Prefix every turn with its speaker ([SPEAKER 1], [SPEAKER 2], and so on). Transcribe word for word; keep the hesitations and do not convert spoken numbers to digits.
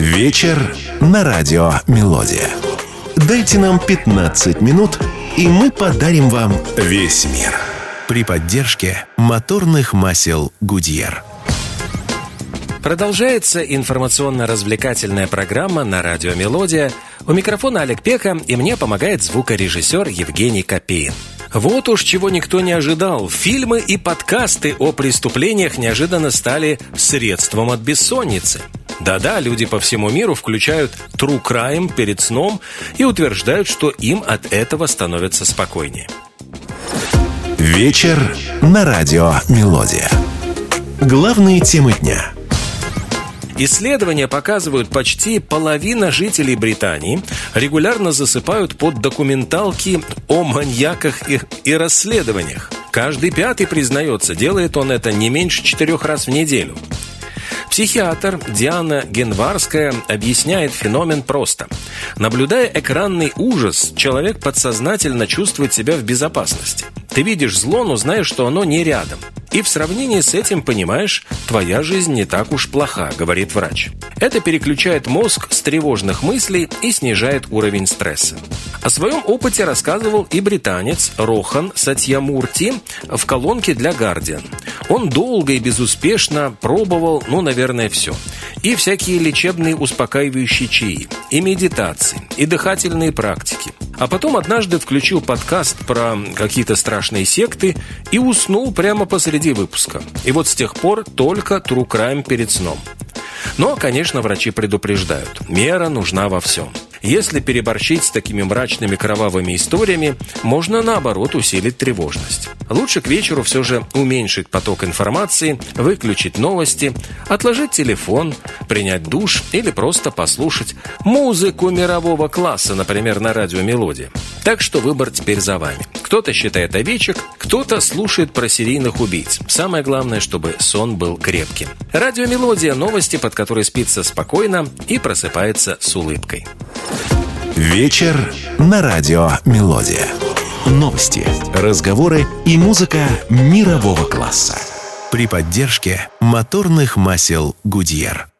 [SPEAKER 1] Вечер на радио «Мелодия». Дайте нам пятнадцать минут, и мы подарим вам весь мир. При поддержке моторных масел «Гудьер».
[SPEAKER 2] Продолжается информационно-развлекательная программа на радио «Мелодия». У микрофона Олег Пека, и мне помогает звукорежиссер Евгений Копеин. Вот уж чего никто не ожидал. Фильмы и подкасты о преступлениях неожиданно стали средством от бессонницы. Да-да, люди по всему миру включают True Crime перед сном и утверждают, что им от этого становится спокойнее.
[SPEAKER 1] Вечер на радио «Мелодия». Главные темы дня.
[SPEAKER 2] Исследования показывают, почти половина жителей Британии регулярно засыпают под документалки о маньяках и, и расследованиях. Каждый пятый признается, делает он это не меньше четырех раз в неделю. Психиатр Диана Генварская объясняет феномен просто. Наблюдая экранный ужас, человек подсознательно чувствует себя в безопасности. Ты видишь зло, но знаешь, что оно не рядом. И в сравнении с этим понимаешь, твоя жизнь не так уж плоха, говорит врач. Это переключает мозг с тревожных мыслей и снижает уровень стресса. О своем опыте рассказывал и британец Рохан Сатьямурти в колонке для Guardian. Он долго и безуспешно пробовал, ну, наверное, все. И всякие лечебные успокаивающие чаи, и медитации, и дыхательные практики. А потом однажды включил подкаст про какие-то страшные секты и уснул прямо посреди выпуска. И вот с тех пор только True Crime перед сном. Но, конечно, врачи предупреждают, мера нужна во всем. Если переборщить с такими мрачными кровавыми историями, можно, наоборот, усилить тревожность. Лучше к вечеру все же уменьшить поток информации, выключить новости, отложить телефон, принять душ или просто послушать музыку мирового класса, например, на радио «Мелодия». Так что выбор теперь за вами. Кто-то считает овечек, кто-то слушает про серийных убийц. Самое главное, чтобы сон был крепким. Радио «Мелодия» – новости, под которые спится спокойно и просыпается с улыбкой.
[SPEAKER 1] Вечер на радио «Мелодия». Новости, разговоры и музыка мирового класса. При поддержке моторных масел «Гудьер».